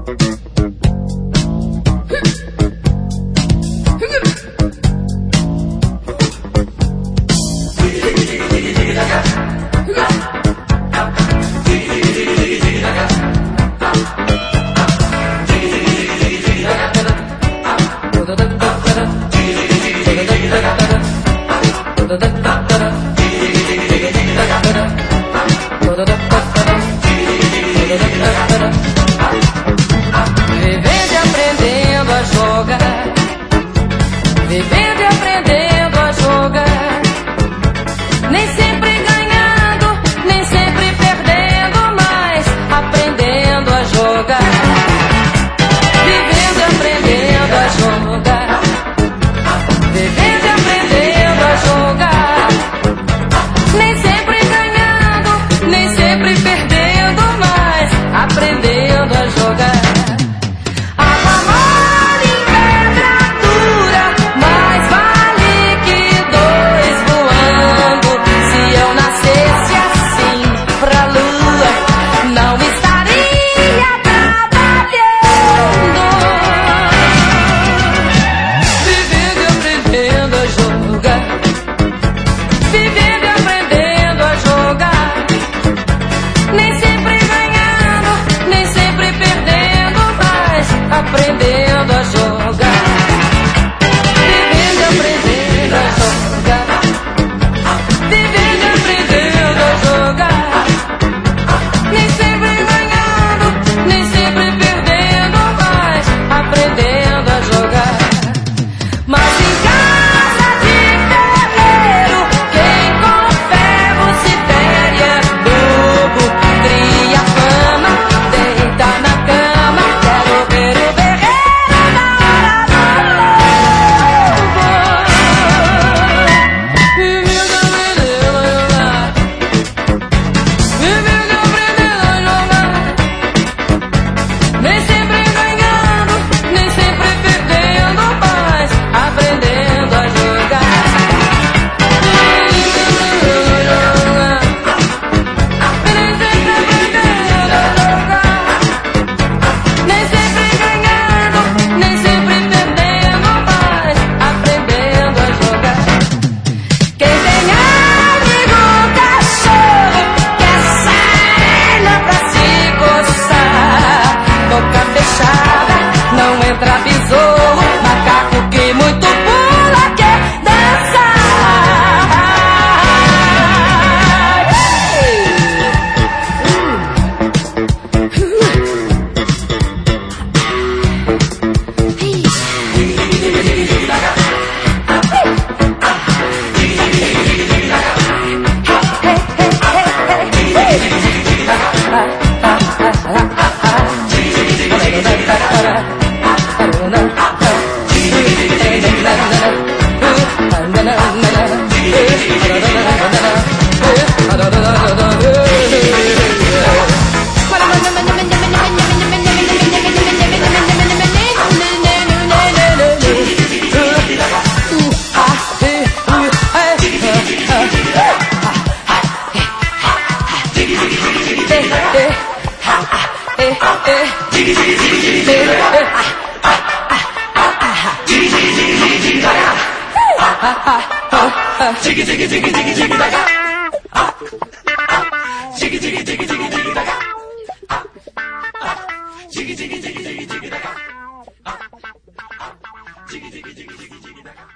Vivendo e aprendendo a jogar, vivendo e aprendendo a jogar, nem sempre ganhando, nem sempre perdendo, mas aprendendo a jogar. Vivendo e aprendendo a jogar, vivendo e aprendendo a jogar, nem sempre ganhando, nem sempre perdendo, mas aprendendo a jogar. Aprendendo a jogar, vivendo e aprendendo a jogar, vivendo e aprendendo a jogar, nem sempre ganhando, nem sempre perdendo, mas aprendendo a jogar. Mas em casa de ferreiro, quem com ferro se fere é bobo, cria fama, deita na cama, quero ver o não entra besouro, macaco que muito pula quer dançar. Jiggy jiggy jiggy jiggy jiggy daga. Jiggy jiggy jiggy jiggy jiggy daga. Jiggy jiggy jiggy jiggy jiggy daga. Jiggy jiggy jiggy jiggy jiggy daga.